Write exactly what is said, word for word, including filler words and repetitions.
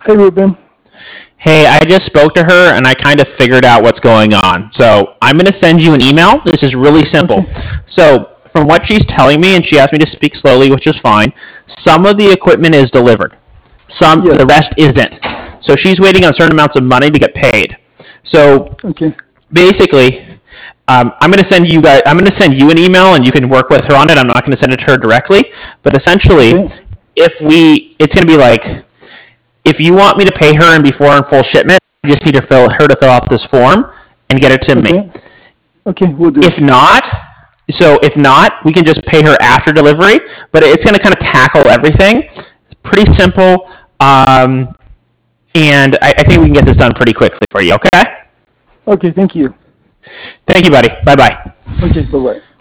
Hey, Ruben. Hey, I just spoke to her and I kind of figured out what's going on. So I'm going to send you an email. This is really simple. Okay. So, from what she's telling me, and she asked me to speak slowly, which is fine, some of the equipment is delivered, some, the Yes. rest isn't. So, she's waiting on certain amounts of money to get paid. So, Okay. basically, um, I'm going to send you guys. I'm going to send you an email, and you can work with her on it. I'm not going to send it to her directly, but essentially, Okay. if we, it's going to be like, if you want me to pay her in before in full shipment, I just need to fill her to fill out this form and get it to me. Okay. Okay. We'll do. If not, so if not, we can just pay her after delivery. But it's going to kind of tackle everything. It's pretty simple, um, and I, I think we can get this done pretty quickly for you. Okay? Okay. Thank you. Thank you, buddy. Bye bye. Okay. Bye bye.